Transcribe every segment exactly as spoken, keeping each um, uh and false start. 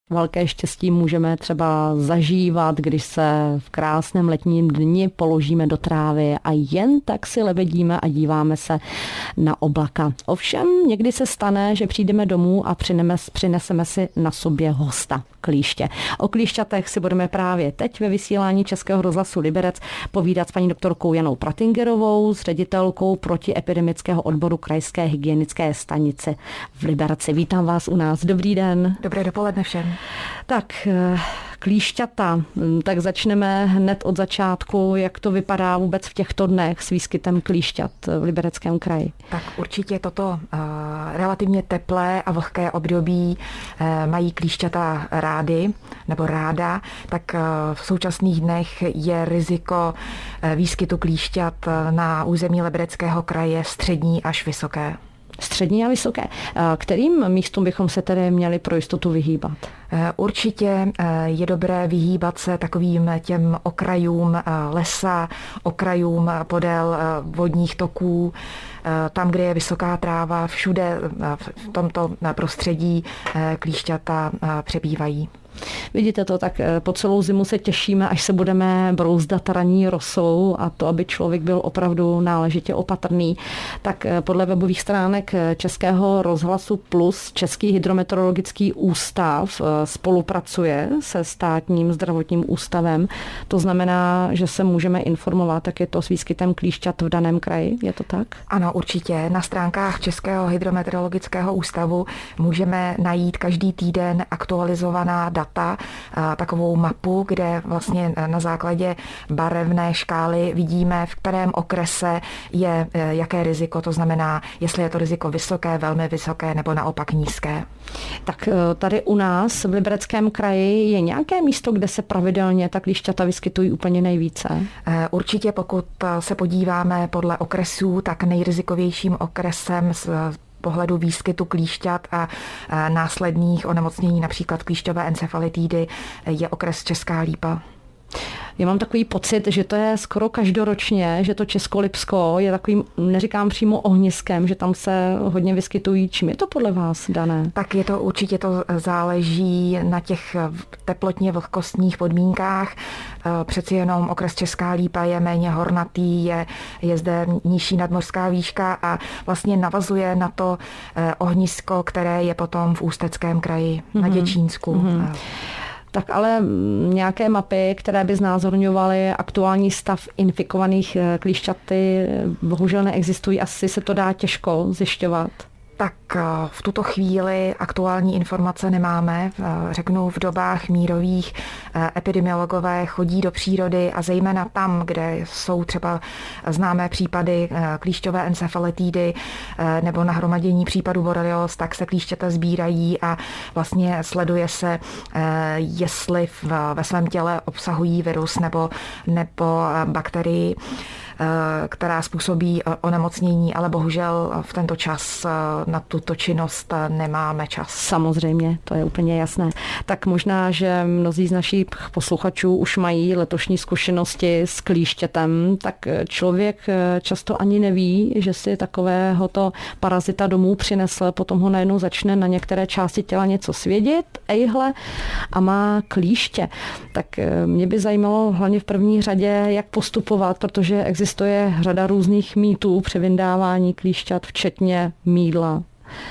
velké štěstí můžeme třeba zažívat, když se v krásném letním dni položíme do trávy a jen tak si lebedíme a díváme se na oblaka. Ovšem někdy se stane, že přijdeme domů a přineseme si na sobě hosta, klíště. O klíšťatech si budeme právě teď ve vysílání Českého rozhlasu Liberec povídat s paní doktorkou Janou Pratingerovou, s ředitelkou protiepidemického odboru Krajské hygienické stanice v Liberci. Vítám vás u nás. Dobrý den. Dobré dopoledne všem. Tak, klíšťata, tak začneme hned od začátku, jak to vypadá vůbec v těchto dnech s výskytem klíšťat v Libereckém kraji. Tak určitě toto uh, relativně teplé a vlhké období uh, mají klíšťata rády nebo ráda, tak uh, v současných dnech je riziko uh, výskytu klíšťat na území Libereckého kraje střední až vysoké. Střední a vysoké. Kterým místům bychom se tedy měli pro jistotu vyhýbat? Určitě je dobré vyhýbat se takovým těm okrajům lesa, okrajům podél vodních toků, tam, kde je vysoká tráva, všude v tomto prostředí klíšťata přebývají. Vidíte to, tak po celou zimu se těšíme, až se budeme brouzdat ranní rosou a to, aby člověk byl opravdu náležitě opatrný. Tak podle webových stránek Českého rozhlasu Plus Český hydrometeorologický ústav spolupracuje se státním zdravotním ústavem. To znamená, že se můžeme informovat, jak je to s výskytem klíšťat v daném kraji. Je to tak? Ano, určitě. Na stránkách Českého hydrometeorologického ústavu můžeme najít každý týden aktualizovaná data, takovou mapu, kde vlastně na základě barevné škály vidíme, v kterém okrese je jaké riziko, to znamená, jestli je to riziko vysoké, velmi vysoké nebo naopak nízké. Tak tady u nás v Libereckém kraji je nějaké místo, kde se pravidelně ta klíšťata vyskytují úplně nejvíce? Určitě, pokud se podíváme podle okresů, tak nejrizikovějším okresem z pohledu výskytu klíšťat a následných onemocnění, například klíšťové encefalitidy, je okres Česká Lípa. Já mám takový pocit, že to je skoro každoročně, že to Českolipsko je takovým, neříkám přímo ohniskem, že tam se hodně vyskytují. Čím je to podle vás dané? Tak je to určitě to záleží na těch teplotně vlhkostních podmínkách. Přeci jenom okres Česká Lípa je méně hornatý, je, je zde nižší nadmořská výška a vlastně navazuje na to ohnisko, které je potom v Ústeckém kraji, mm-hmm. na Děčínsku. Mm-hmm. Tak ale nějaké mapy, které by znázorňovaly aktuální stav infikovaných klíšťaty, bohužel neexistují. Asi se to dá těžko zjišťovat. Tak v tuto chvíli aktuální informace nemáme. Řeknu, v dobách mírových epidemiologové chodí do přírody a zejména tam, kde jsou třeba známé případy klíšťové encefalitidy nebo nahromadění případů borelióz, tak se klíšťata sbírají a vlastně sleduje se, jestli ve svém těle obsahují virus nebo, nebo bakterii, která způsobí onemocnění, ale bohužel v tento čas na tuto činnost nemáme čas. Samozřejmě, to je úplně jasné. Tak možná, že mnozí z našich posluchačů už mají letošní zkušenosti s klíštětem, tak člověk často ani neví, že si takovéhoto parazita domů přinesl, potom ho najednou začne na některé části těla něco svědět, ejhle, a má klíště. Tak mě by zajímalo hlavně v první řadě, jak postupovat, protože existuje Existuje řada různých mýtů při vyndávání klíšťat, včetně mýdla.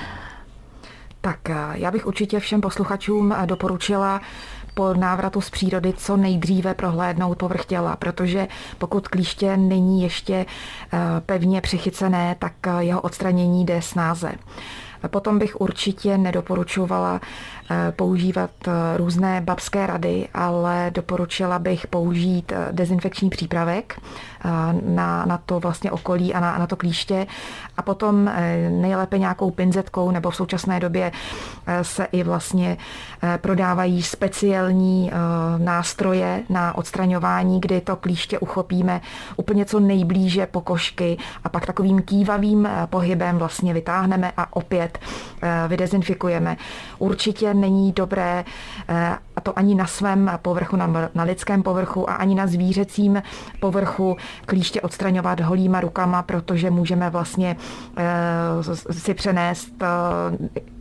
Tak já bych určitě všem posluchačům doporučila po návratu z přírody co nejdříve prohlédnout povrch těla, protože pokud klíště není ještě pevně přichycené, tak jeho odstranění jde snáze. Potom bych určitě nedoporučovala používat různé babské rady, ale doporučila bych použít dezinfekční přípravek na, na to vlastně okolí a na, na to klíště a potom nejlépe nějakou pinzetkou, nebo v současné době se i vlastně prodávají speciální nástroje na odstraňování, kdy to klíště uchopíme úplně co nejblíže pokožky a pak takovým kývavým pohybem vlastně vytáhneme a opět vydezinfikujeme. Určitě není dobré, a to ani na svém povrchu, na, na lidském povrchu a ani na zvířecím povrchu klíště odstraňovat holýma rukama, protože můžeme vlastně si přenést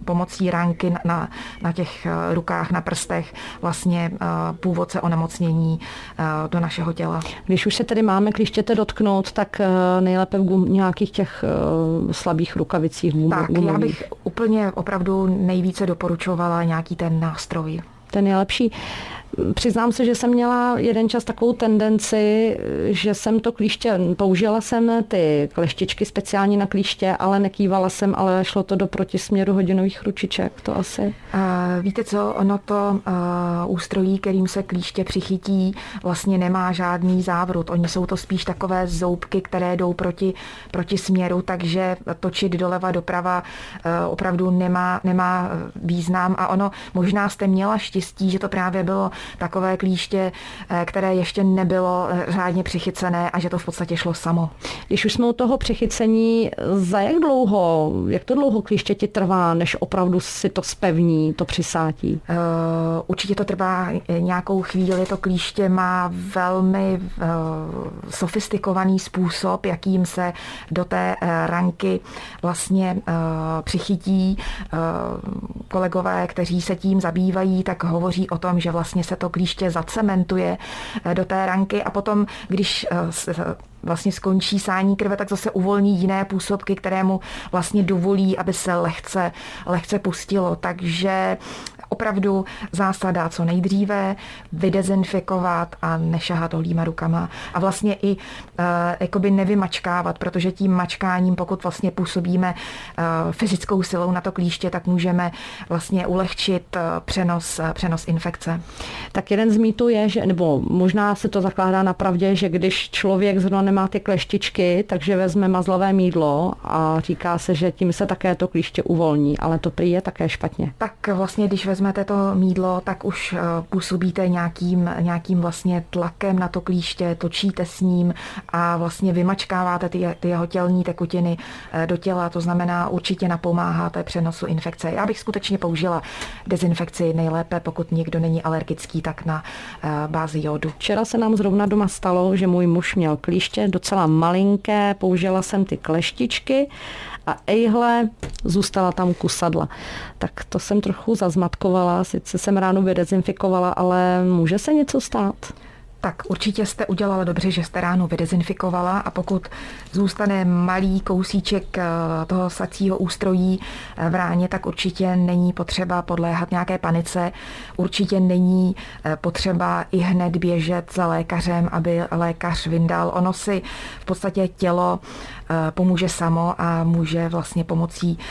pomocí ranky na, na těch rukách, na prstech vlastně původce onemocnění do našeho těla. Když už se tedy máme klíštěte dotknout, tak nejlépe v nějakých těch slabých rukavicích gumových. Tak, já bych úplně opravdu nejvíce doporučovala nějaký ten nástroj. Ten je lepší. Přiznám se, že jsem měla jeden čas takovou tendenci, že jsem to klíště, použila jsem ty kleštičky speciálně na klíště, ale nekývala jsem, ale šlo to do protisměru hodinových ručiček, to asi. Uh, víte co, ono to uh, ústrojí, kterým se klíště přichytí, vlastně nemá žádný závrut. Oni jsou to spíš takové zoubky, které jdou proti, proti směru, takže točit doleva, doprava uh, opravdu nemá, nemá význam a ono, možná jste měla štěstí, že to právě bylo takové klíště, které ještě nebylo řádně přichycené a že to v podstatě šlo samo. Když už jsme u toho přichycení, za jak dlouho, jak to dlouho klíště ti trvá, než opravdu si to spevní, to přisátí? Uh, určitě to trvá nějakou chvíli. To klíště má velmi uh, sofistikovaný způsob, jakým se do té uh, ranky vlastně uh, přichytí. Uh, kolegové, kteří se tím zabývají, tak hovoří o tom, že vlastně se to klíště zacementuje do té ranky a potom, když vlastně skončí sání krve, tak zase uvolní jiné působky, které mu vlastně dovolí, aby se lehce, lehce pustilo. Takže opravdu zásada co nejdříve vydezinfikovat a nešahat holýma rukama a vlastně i uh, jakoby nevymačkávat, protože tím mačkáním, pokud vlastně působíme uh, fyzickou silou na to klíště, tak můžeme vlastně ulehčit uh, přenos, uh, přenos infekce. Tak jeden z mýtů je, že, nebo možná se to zakládá na pravdě, že když člověk zrovna nemá ty kleštičky, takže vezme mazlavé mýdlo a říká se, že tím se také to klíště uvolní, ale to prý je také špatně. Tak vlastně, když vezmete to mýdlo, tak už působíte nějakým, nějakým vlastně tlakem na to klíště, točíte s ním a vlastně vymačkáváte ty, ty jeho tělní tekutiny do těla, to znamená určitě napomáháte přenosu infekce. Já bych skutečně použila dezinfekci nejlépe, pokud někdo není alergický, tak na bázi jodu. Včera se nám zrovna doma stalo, že můj muž měl klíště docela malinké, použila jsem ty kleštičky a ejhle, zůstala tam kusadla. Tak to jsem trochu zazmatkovala, sice jsem ráno vydezinfikovala, ale může se něco stát? Tak určitě jste udělala dobře, že jste ráno vydezinfikovala a pokud zůstane malý kousíček toho sacího ústrojí v ráně, tak určitě není potřeba podléhat nějaké panice. Určitě není potřeba i hned běžet za lékařem, aby lékař vyndal. Ono si v podstatě tělo pomůže samo a může vlastně pomocí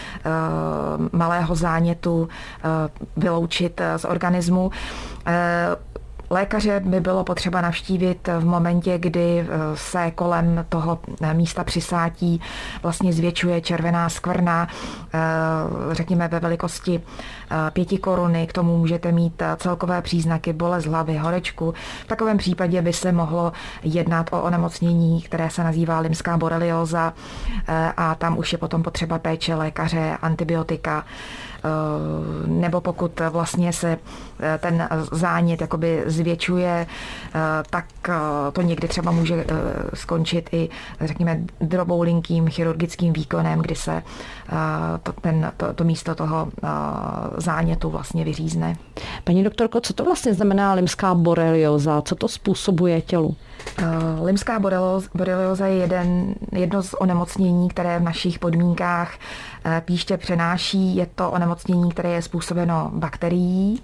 malého zánětu vyloučit z organismu. Lékaře by bylo potřeba navštívit v momentě, kdy se kolem toho místa přisátí vlastně zvětšuje červená skvrna, řekněme ve velikosti pěti koruny. K tomu můžete mít celkové příznaky bolest hlavy, horečku. V takovém případě by se mohlo jednat o onemocnění, které se nazývá limská borelióza a tam už je potom potřeba péče lékaře, antibiotika, nebo pokud vlastně se ten zánět jakoby zvětšuje, tak to někdy třeba může skončit i, řekněme, droboulinkým chirurgickým výkonem, kdy se to, ten, to, to místo toho zánětu vlastně vyřízne. Paní doktorko, co to vlastně znamená limská borelióza? Co to způsobuje tělu? Limská borelióza je jeden, jedno z onemocnění, které v našich podmínkách klíště přenáší. Je to onemocnění, které je způsobeno bakterií.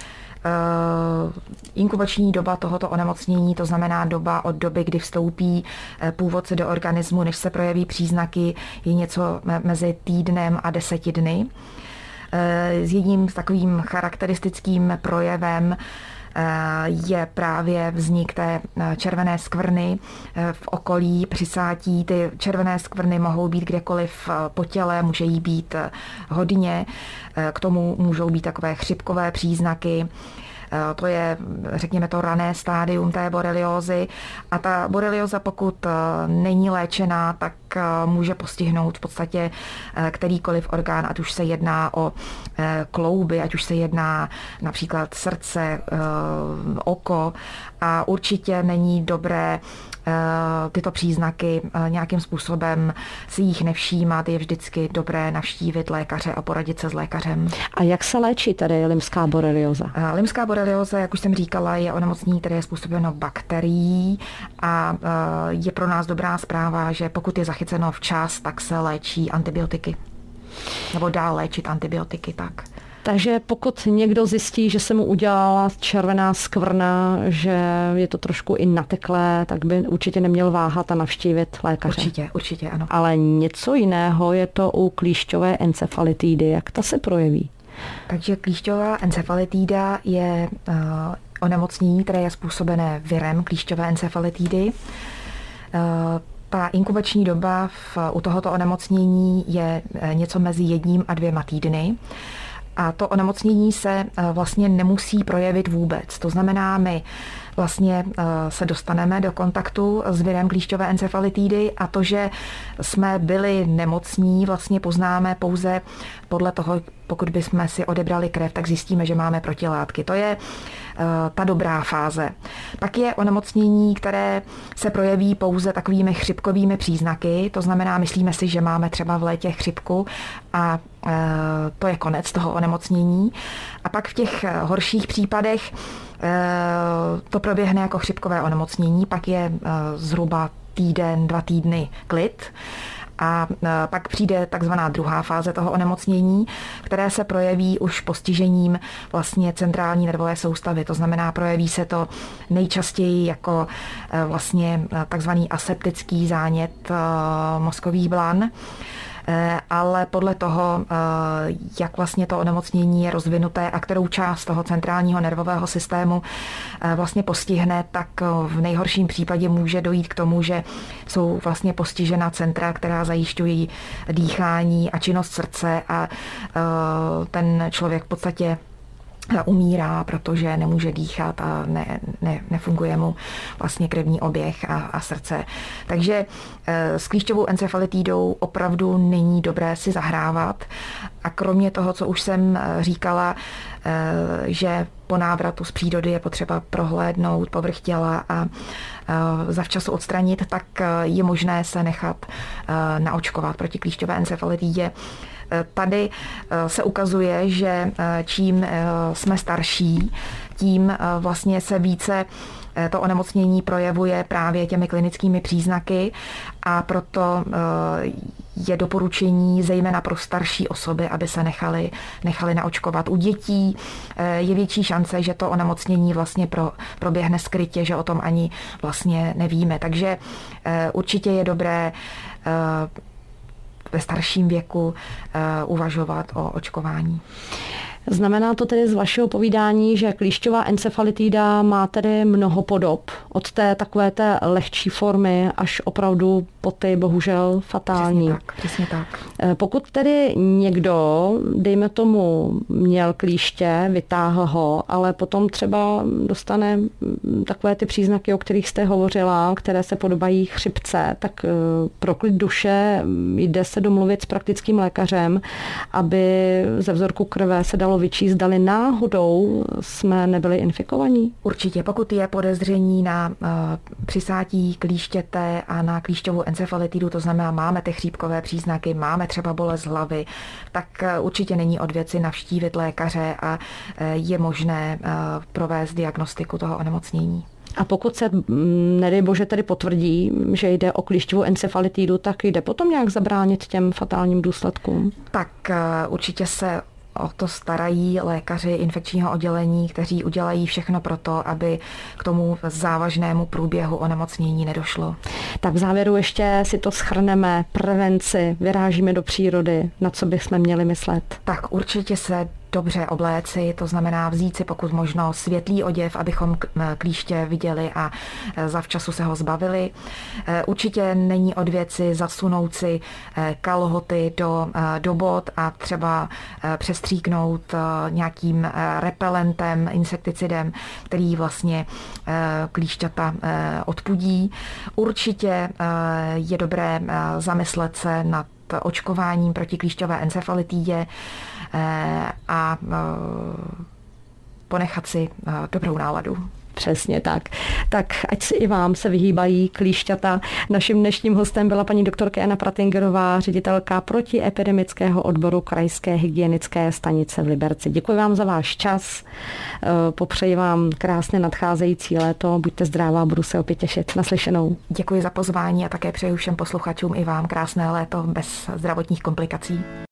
Inkubační doba tohoto onemocnění, to znamená doba od doby, kdy vstoupí původce do organismu, než se projeví příznaky, je něco mezi týdnem a deseti dny. S jedním s takovým charakteristickým projevem je právě vznik té červené skvrny v okolí přisátí. Ty červené skvrny mohou být kdekoliv po těle, může jí být hodně. K tomu můžou být takové chřipkové příznaky. To je, řekněme, to rané stádium té boreliózy. A ta borelióza, pokud není léčená, tak může postihnout v podstatě kterýkoliv orgán, ať už se jedná o klouby, ať už se jedná například srdce, oko, a určitě není dobré tyto příznaky nějakým způsobem si jich nevšímat. Je vždycky dobré navštívit lékaře a poradit se s lékařem. A jak se léčí tady limská borelioza? Limská borelioza, jak už jsem říkala, je onemocnění, které je způsobeno bakterií a je pro nás dobrá zpráva, že pokud je zachyceno včas, tak se léčí antibiotiky. Nebo dá léčit antibiotiky, tak. Takže pokud někdo zjistí, že se mu udělala červená skvrna, že je to trošku i nateklé, tak by určitě neměl váhat a navštívit lékaře. Určitě, určitě ano. Ale něco jiného je to u klíšťové encefalitídy. Jak ta se projeví? Takže klíšťová encefalitída je uh, onemocnění, které je způsobené virem klíšťové encefalitídy. Uh, Ta inkubační doba v, u tohoto onemocnění je něco mezi jedním a dvěma týdny. A to onemocnění se vlastně nemusí projevit vůbec. To znamená, my vlastně se dostaneme do kontaktu s virem klíšťové encefalitídy a to, že jsme byli nemocní, vlastně poznáme pouze podle toho, pokud bychom si odebrali krev, tak zjistíme, že máme protilátky. To je ta dobrá fáze. Pak je onemocnění, které se projeví pouze takovými chřipkovými příznaky, to znamená, myslíme si, že máme třeba v létě chřipku a to je konec toho onemocnění. A pak v těch horších případech to proběhne jako chřipkové onemocnění, pak je zhruba týden, dva týdny klid. A pak přijde takzvaná druhá fáze toho onemocnění, které se projeví už postižením vlastně centrální nervové soustavy. To znamená, projeví se to nejčastěji jako vlastně takzvaný aseptický zánět mozkových blan. Ale podle toho, jak vlastně to onemocnění je rozvinuté a kterou část toho centrálního nervového systému vlastně postihne, tak v nejhorším případě může dojít k tomu, že jsou vlastně postižena centra, která zajišťují dýchání a činnost srdce a ten člověk v podstatě umírá, protože nemůže dýchat a ne, ne, nefunguje mu vlastně krevní oběh a, a srdce. Takže s klíšťovou encefalitidou opravdu není dobré si zahrávat. A kromě toho, co už jsem říkala, že po návratu z přírody je potřeba prohlédnout povrch těla a zavčasu odstranit, tak je možné se nechat naočkovat proti klíšťové encefalitidě. Tady se ukazuje, že čím jsme starší, tím vlastně se více to onemocnění projevuje právě těmi klinickými příznaky a proto je doporučení zejména pro starší osoby, aby se nechali, nechali naočkovat. U dětí je větší šance, že to onemocnění vlastně pro, proběhne skrytě, že o tom ani vlastně nevíme. Takže určitě je dobré ve starším věku uh, uvažovat o očkování. Znamená to tedy z vašeho povídání, že klíšťová encefalitida má tedy mnoho podob, od té takové té lehčí formy až opravdu po ty bohužel fatální. Přesně tak, přesně tak. Pokud tedy někdo, dejme tomu, měl klíště, vytáhl ho, ale potom třeba dostane takové ty příznaky, o kterých jste hovořila, které se podobají chřipce, tak pro klid duše jde se domluvit s praktickým lékařem, aby ze vzorku krve se dalo vyčíst, zdali náhodou jsme nebyli infikovaní? Určitě, pokud je podezření na uh, přisátí klíštěte a na klíšťovou encefalitidu, to znamená, máme ty chřípkové příznaky, máme třeba bolest hlavy, tak uh, určitě není od věci navštívit lékaře a uh, je možné uh, provést diagnostiku toho onemocnění. A pokud se, nedej bože, tedy potvrdí, že jde o klíšťovou encefalitidu, tak jde potom nějak zabránit těm fatálním důsledkům? Tak uh, určitě se o to starají lékaři infekčního oddělení, kteří udělají všechno pro to, aby k tomu závažnému průběhu onemocnění nedošlo. Tak v závěru ještě si to shrneme. Prevenci, vyrážíme do přírody, na co bychom měli myslet? Tak určitě se dobře obléci, to znamená vzít si pokud možno světlý oděv, abychom klíště viděli a zavčasu se ho zbavili. Určitě není od věci zasunout si kalhoty do, do bot a třeba přestříknout nějakým repelentem, insekticidem, který vlastně klíšťata odpudí. Určitě je dobré zamyslet se nad očkováním proti klíšťové encefalitidě a ponechat si dobrou náladu. Přesně tak. Tak ať si i vám se vyhýbají klíšťata. Naším dnešním hostem byla paní doktorka Jana Pratingerová, ředitelka protiepidemického odboru Krajské hygienické stanice v Liberci. Děkuji vám za váš čas. Popřeji vám krásné nadcházející léto. Buďte zdravá, budu se opět těšit. Naslyšenou. Děkuji za pozvání a také přeju všem posluchačům i vám krásné léto bez zdravotních komplikací.